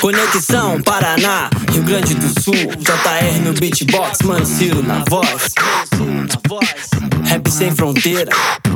Conexão Paraná, Rio Grande do Sul, JR no beatbox, Mano Ciro na voz. Rap sem fronteira.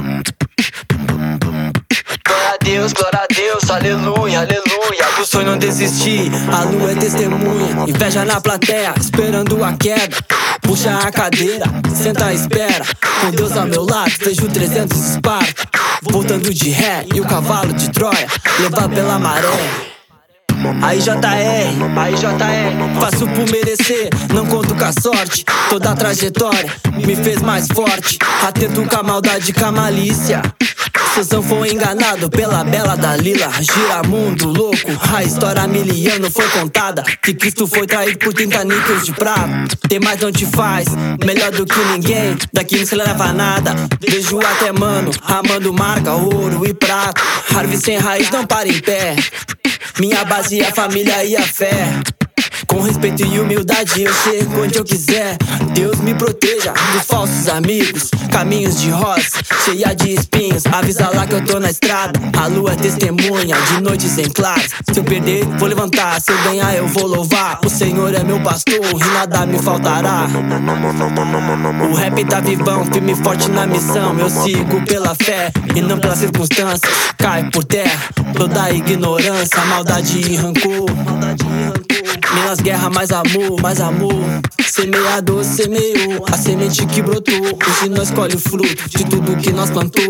Glória a Deus, aleluia, aleluia. Do sonho não desistir, a lua é testemunha. Inveja na plateia, esperando a queda. Puxa a cadeira, senta à espera. Com Deus ao meu lado, vejo 300 disparos. Voltando de ré e o cavalo de Troia, levado pela maré. Aí JR, faço por merecer, não conto com a sorte. Toda a trajetória me fez mais forte. Atento com a maldade e com a malícia. Sozão foi enganado pela bela Dalila. Gira mundo louco, a história miliano foi contada. Que Cristo foi traído por 30 níqueis de prata. Tem mais não te faz, melhor do que ninguém. Daqui não se leva nada. Vejo até mano, amando marca, ouro e prata. Árvore sem raiz não para em pé. Minha base é a família e a fé. Com respeito e humildade eu chego onde eu quiser. Deus me proteja dos falsos amigos. Caminhos de roça, cheia de espinhos. Avisa lá que eu tô na estrada. A lua é testemunha de noites em claros. Se eu perder, vou levantar. Se eu ganhar, eu vou louvar. O Senhor é meu pastor e nada me faltará. O rap tá vivão, firme e forte na missão. Eu sigo pela fé e não pelas circunstâncias. Cai por terra toda a ignorância, maldade e rancor. Menos guerra, mais amor, mais amor. Semeador semeou a semente que brotou. Hoje nós colhe o fruto de tudo que nós plantou.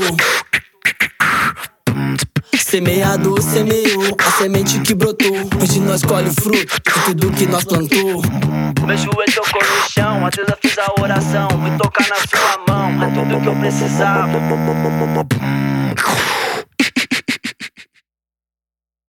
Semeador semeou a semente que brotou. Hoje nós colhe o fruto de tudo que nós plantou. Meu joelho tocou no chão, às vezes eu fiz a oração. Me tocar na sua mão, é tudo que eu precisava.